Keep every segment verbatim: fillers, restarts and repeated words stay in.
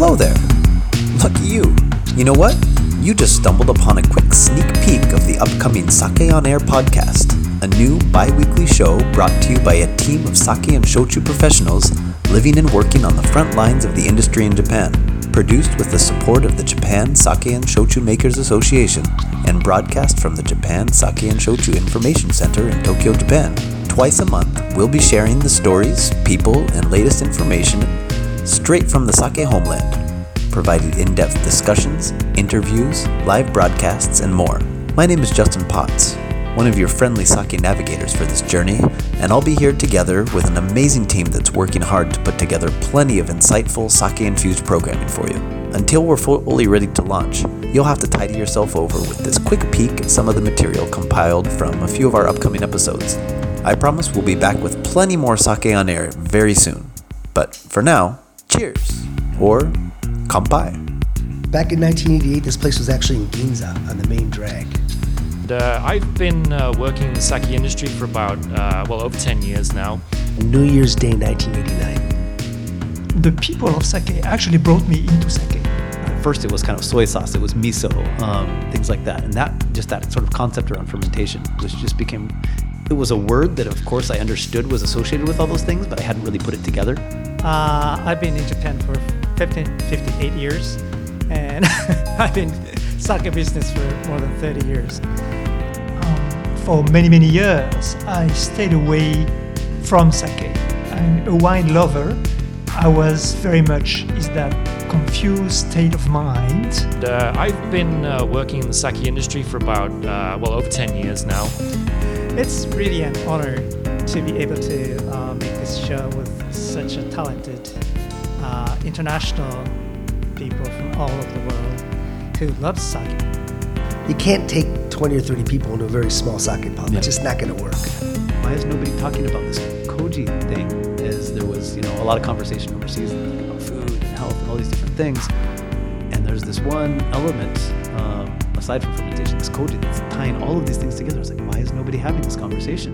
hello there. Lucky you. You know what? You just stumbled upon a quick sneak peek of the upcoming Sake on Air podcast, a new bi-weekly show brought to you by a team of sake and shochu professionals living and working on the front lines of the industry in Japan, produced with the support of the Japan Sake and Shochu Makers Association, and broadcast from the Japan Sake and Shochu Information Center in Tokyo, Japan. Twice a month, we'll be sharing the stories, people, and latest information straight from the sake homeland, providing in-depth discussions, interviews, live broadcasts, and more. My name is Justin Potts, one of your friendly sake navigators for this journey, and I'll be here together with an amazing team that's working hard to put together plenty of insightful sake-infused programming for you. Until we're fully ready to launch, you'll have to tidy yourself over with this quick peek at some of the material compiled from a few of our upcoming episodes. I promise we'll be back with plenty more Sake on Air very soon. But for now, cheers, or kanpai. Back in nineteen eighty-eight, this place was actually in Ginza on the main drag. And, uh, I've been uh, working in the sake industry for about, uh, well, over ten years now. New Year's Day nineteen eighty-nine. The people of sake actually brought me into sake. At first it was kind of soy sauce, it was miso, um, things like that. And that, just that sort of concept around fermentation, which just became, it was a word that of course I understood was associated with all those things, but I hadn't really put it together. Uh, I've been in Japan for fifteen, fifty-eight years, and I've been sake business for more than thirty years. Um, for many, many years, I stayed away from sake. I'm a wine lover. I was very much in that confused state of mind. And, uh, I've been uh, working in the sake industry for about, uh, well, over ten years now. It's really an honor to be able to uh, make this show with such a talented uh, international people from all over the world who love sake. You can't take twenty or thirty people into a very small sake pub. Yeah. It's just not going to work. Why is nobody talking about this koji thing? As there was, you know, a lot of conversation overseas about food and health and all these different things. And there's this one element, um, aside from fermentation, this koji that's tying all of these things together. It's like, why is nobody having this conversation?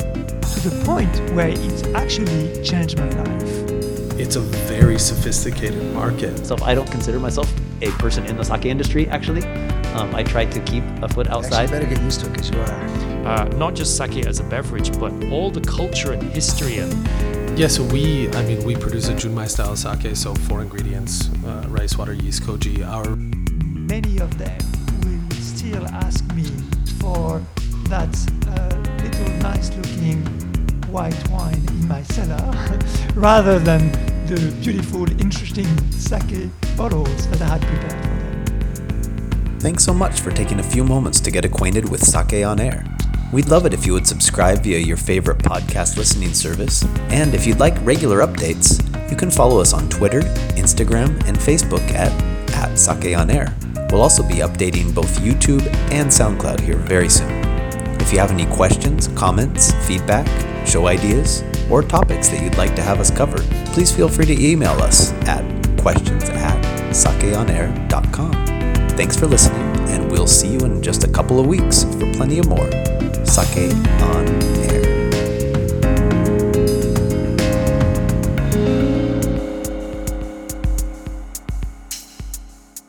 To the point where it actually changed my life. It's a very sophisticated market. So I don't consider myself a person in the sake industry, actually. Um, I try to keep a foot outside. Actually, you better get used to it because you are. Uh, not just sake as a beverage, but all the culture and history and Yeah, so we, I mean, we produce a Junmai style sake, so four ingredients, uh, rice, water, yeast, koji. Our Many of them will still ask me for that uh, little nice looking white wine in my cellar rather than the beautiful, interesting sake bottles that I had prepared for them. Thanks so much for taking a few moments to get acquainted with Sake on Air. We'd love it if you would subscribe via your favorite podcast listening service, and if you'd like regular updates, you can follow us on Twitter, Instagram, and Facebook at, at Sake on Air. We'll also be updating both YouTube and SoundCloud here very soon. If you have any questions, comments, feedback, show ideas, or topics that you'd like to have us cover, please feel free to email us at questions at sakeonair dot com. Thanks for listening, and we'll see you in just a couple of weeks for plenty of more Sake on Air.